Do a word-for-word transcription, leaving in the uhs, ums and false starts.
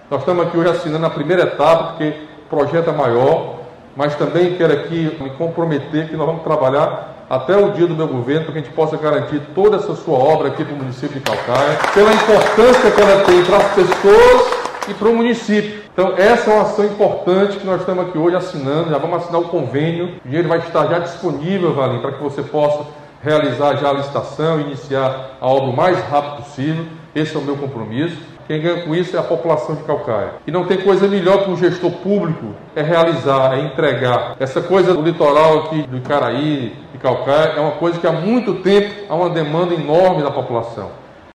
Nós estamos aqui hoje assinando a primeira etapa, porque o projeto é maior, mas também quero aqui me comprometer que nós vamos trabalhar até o dia do meu governo para que a gente possa garantir toda essa sua obra aqui para o município de Calcaia, pela importância que ela tem para as pessoas e para o município. Então essa é uma ação importante que nós estamos aqui hoje assinando, já vamos assinar o convênio, o dinheiro vai estar já disponível, Valim, para que você possa realizar já a licitação, iniciar a obra o mais rápido possível. Esse é o meu compromisso. Quem ganha com isso é a população de Calcaia. E não tem coisa melhor que um gestor público é realizar, é entregar. Essa coisa do litoral aqui do Icaraí, de Calcaia, é uma coisa que há muito tempo há uma demanda enorme da população.